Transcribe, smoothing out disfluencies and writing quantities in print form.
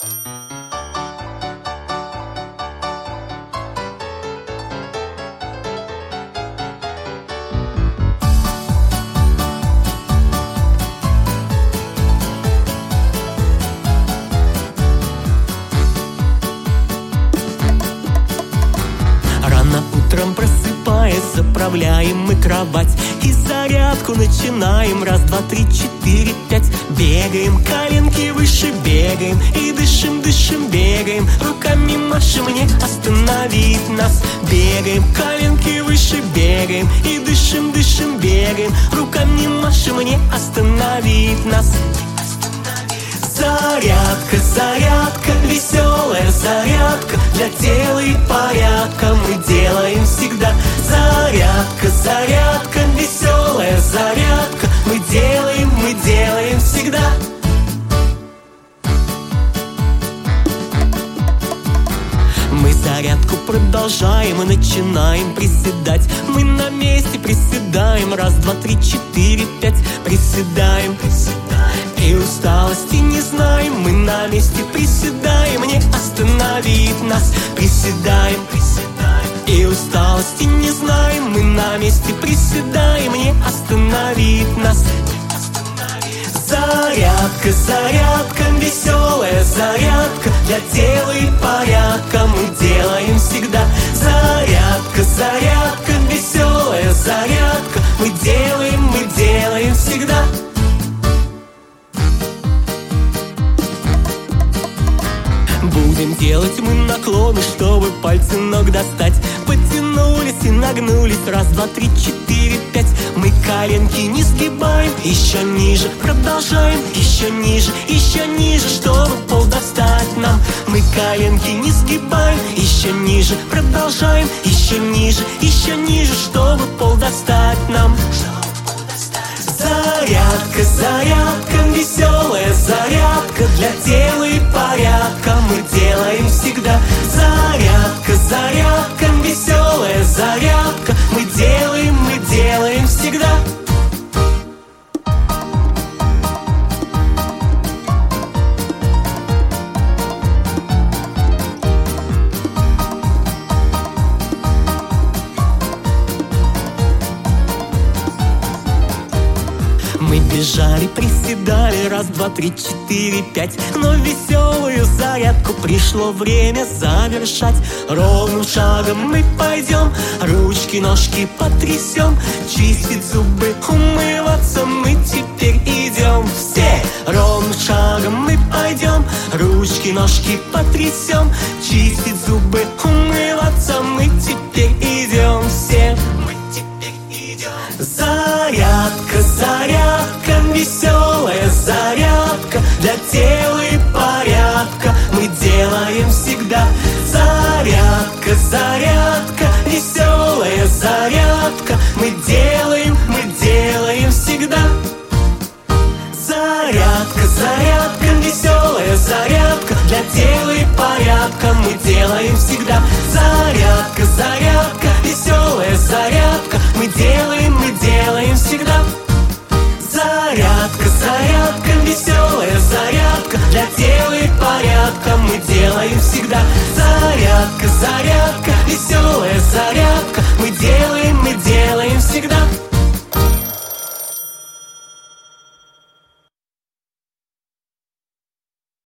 Утром просыпаясь, заправляем мы кровать и зарядку начинаем. Раз, два, три, четыре, пять. Бегаем, коленки выше, бегаем и дышим, дышим, бегаем. Руками машем, не остановить нас. Бегаем, коленки выше, бегаем и дышим, дышим, бегаем. Руками машем, не остановить нас. Зарядка, зарядка, веселая зарядка для тела и порядка мы делаем всегда. Зарядка, зарядка, веселая зарядка мы делаем всегда. Мы зарядку продолжаем и начинаем приседать. Мы на месте приседаем. Раз, два, три, четыре, пять. Приседаем, и усталости не знаем. Мы на месте приседаем, не остановить нас. Приседаем, и усталости не знаем. Мы на месте приседаем, не остановить нас. Зарядка, зарядка, веселая зарядка для тела и порядка мы делаем всегда. Зарядка, зарядка, веселая зарядка мы делаем всегда. Будем делать мы наклоны, чтобы пальцы ног достать. Потянулись и нагнулись. Раз, два, три, четыре, пять. Мы коленки не сгибаем. Еще ниже продолжаем. Еще ниже, чтобы пол достать нам. Мы коленки не сгибаем. Еще ниже продолжаем. Еще ниже, чтобы пол достать нам. Зарядка, зарядка, веселая зарядка для тела и порядка мы делаем всегда. Зарядка, зарядка, веселая зарядка мы делаем всегда. Мы бежали, приседали, раз, два, три, четыре, пять. Но веселую зарядку пришло время завершать. Ровным шагом мы пойдем, ручки, ножки потрясем. Чистить зубы, умываться мы теперь идем. Все ровным шагом мы пойдем, ручки, ножки потрясем. Чистить зубы, умываться мы теперь идем. Все зарядка, зарядка, веселая зарядка для тела и порядка мы делаем всегда. Зарядка, зарядка, веселая зарядка мы делаем всегда. Зарядка, зарядка, веселая зарядка для тела и порядка мы делаем всегда. Зарядка, зарядка, веселая зарядка мы делаем всегда. Зарядка, зарядка, веселая зарядка для тела и порядка мы делаем всегда. Зарядка, зарядка, веселая зарядка мы делаем всегда.